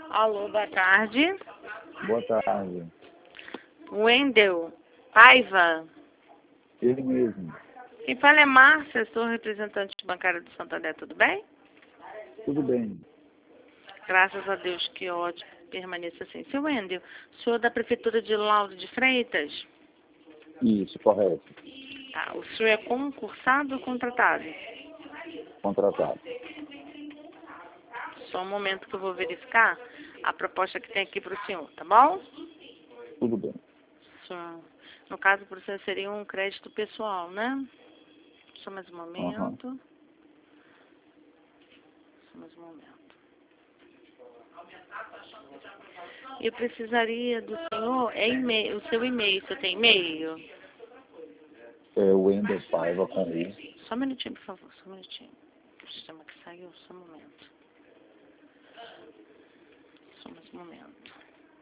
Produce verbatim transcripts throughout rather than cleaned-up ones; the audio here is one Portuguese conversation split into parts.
Alô, boa tarde. Boa tarde. Wendel Paiva. Ele mesmo. Quem fala é Márcia, sou representante bancária do Santander, tudo bem? Tudo bem. Graças a Deus, que ótimo, permaneça assim. Seu Wendel, senhor da Prefeitura de Lauro de Freitas? Isso, correto. Tá, o senhor é concursado ou contratado? Contratado. Só um momento que eu vou verificar a proposta que tem aqui para o senhor, tá bom? Tudo bem. Senhor, no caso, para o senhor seria um crédito pessoal, né? Só mais um momento. Uhum. Só mais um momento. Eu precisaria do senhor, é e-mail, o seu e-mail. Você tem e-mail? É o Wendel Paiva com U. Só um minutinho, por favor, só um minutinho. O sistema que saiu, só um momento. Só mais um momento.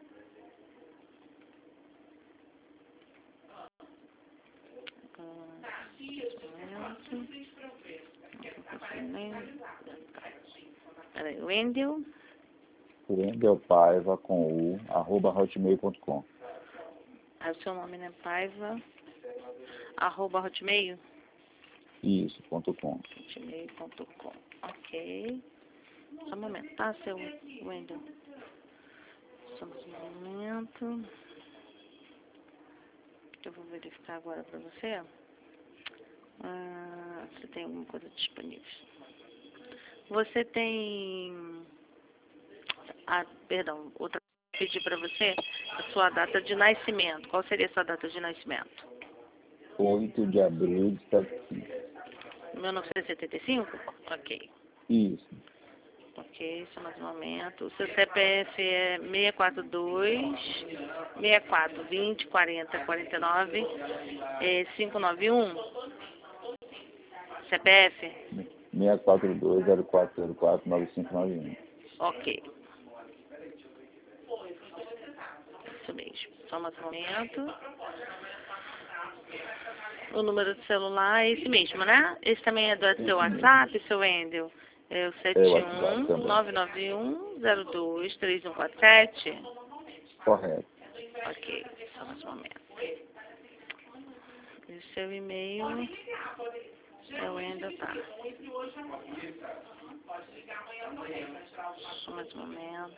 Peraí, Wendel. Wendel Paiva com U, arroba hotmail ponto com. Aí o seu nome, né? Paiva. Arroba hotmail? Isso, ponto com. hotmail ponto com. Ok. Só um momento, tá, seu Wendel? Só mais um momento. Eu vou verificar agora pra você. Ah, você tem alguma coisa disponível? Você tem... Ah, perdão, outra coisa que eu pedi pra você, a sua data de nascimento. Qual seria a sua data de nascimento? oito de abril de setenta e cinco. mil novecentos e setenta e cinco? Ok. Isso. Ok, só mais um momento. O seu C P F é seis quatro dois, seis quatro, vinte, quarenta, quarenta e nove, é, cinco nove um. C P F? seis quatro dois, zero quatro zero quatro, nove cinco nove um. Ok. Isso mesmo. Só mais um momento. O número de celular é esse mesmo, né? Esse também é do seu WhatsApp, seu Wendel? É o sete É o um WhatsApp também. nove nove um zero dois três um quatro sete. Correto. Ok, só mais um momento. E o seu e-mail é o Wendel, tá? Só mais um momento.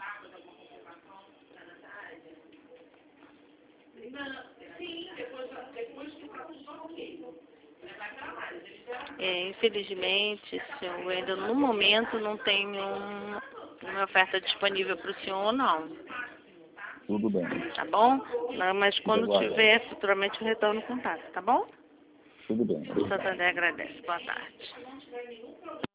É, infelizmente, seu Wendel, no momento não tem um, uma oferta disponível para o senhor, não. Tudo bem. Tá bom? Não, mas quando aguardando. tiver, futuramente eu retorno o contato, tá bom? Tudo bem. O Santander agradece. Boa tarde.